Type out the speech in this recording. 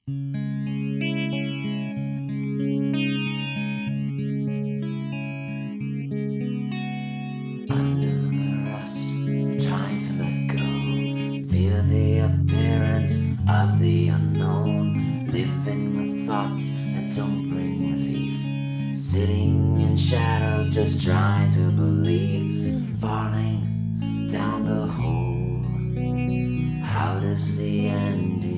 Under the rust, trying to let go. Feel the appearance of the unknown. Living with thoughts that don't bring relief. Sitting in shadows, just trying to believe. Falling down the hole. How does the ending